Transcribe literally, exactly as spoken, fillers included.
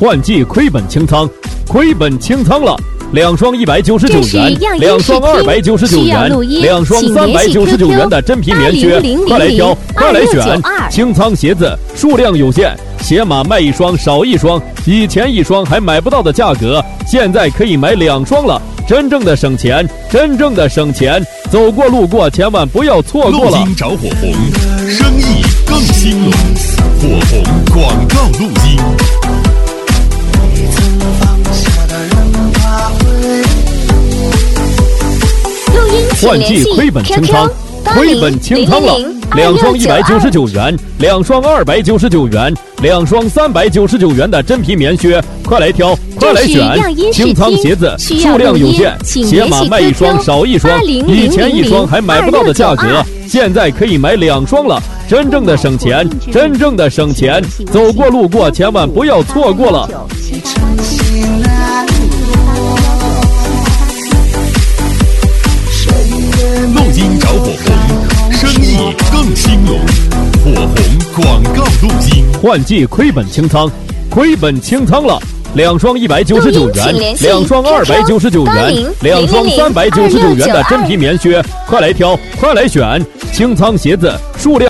换季亏本清仓，亏本清仓了。两双一百九十九元，两双二百九十九元，两双三百九十九元的真皮棉靴，快来挑，快来选！清仓鞋子数量有限，鞋码卖一双少一双，以前一双还买不到的价格，现在可以买两双了。真正的省钱，真正的省钱，走过路过千万不要错过了。 路金找火红，生意更兴隆。火红广告路金。 换季亏本清仓，亏本清仓了。两双一百九十九元，两双二百九十九元，两双三百九十九元的真皮棉靴，快来挑，快来选！清仓鞋子数量有限，鞋码卖一双少一双，以前一双还买不到的价格，现在可以买两双了。真正的省钱，真正的省钱，走过路过千万不要错过了。 路金找火红，生意更兴隆。火红广告路金。 换季亏本清仓，亏本清仓了。两双一百九十九元，两双二百九十九元，两双三百九十九元的真皮棉靴，快来挑，快来选！清仓鞋子数量。